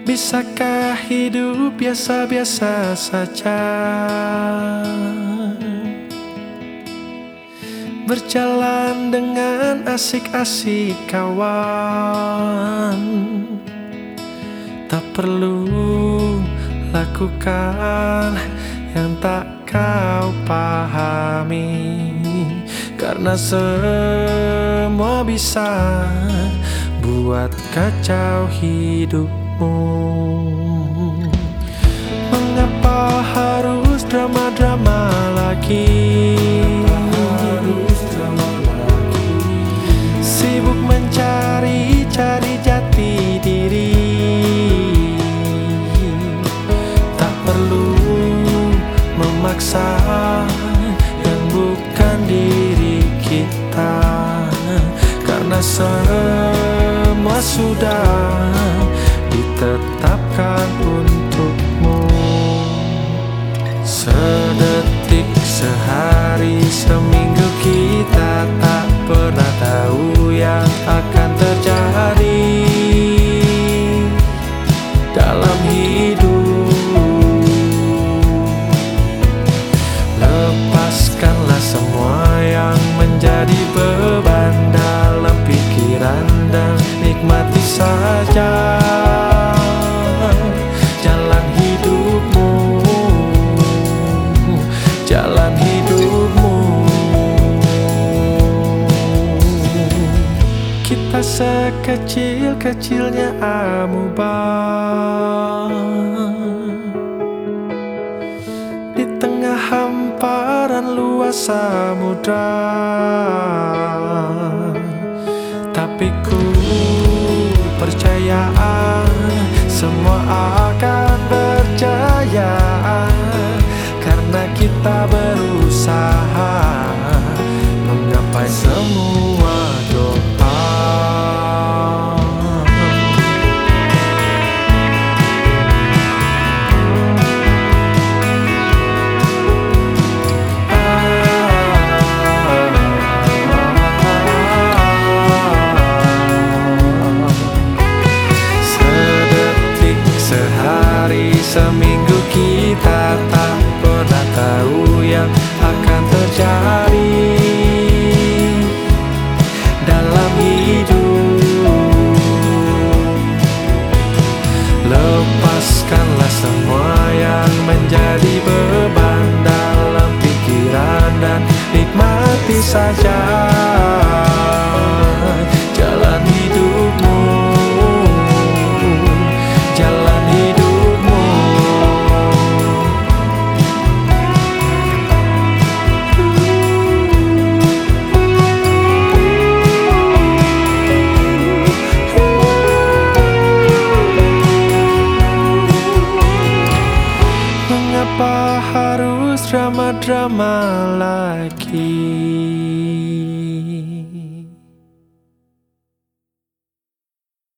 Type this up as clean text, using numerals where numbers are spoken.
Bisakah hidup biasa-biasa saja, berjalan dengan asik-asik kawan? Tak perlu lakukan yang tak kau pahami, karena semua bisa buat kacau hidupmu. Mengapa harus drama-drama lagi? Sibuk mencari-cari jati diri. Tak perlu memaksa yang bukan diri kita, karena semua sudah ditetapkan untukmu. Sedetik, sehari, seminggu, kita tak pernah tahu yang akan terjadi dalam hidup. Lepaskanlah semua yang menjadi beban dalam pikiran dan nikmati saja jalan hidupmu, jalan hidupmu. Kita sekecil-kecilnya amuba di tengah hamparan luas samudra, tapi ku percaya semua akan berjaya, karena kita berusaha menggapai semua doa. Seminggu, kita tak pernah tahu yang akan terjadi dalam hidup. Lepaskanlah semua yang menjadi beban dalam pikiran dan nikmati saja jalan hidupmu, jalan hidupmu. Mengapa harus drama-drama lagi?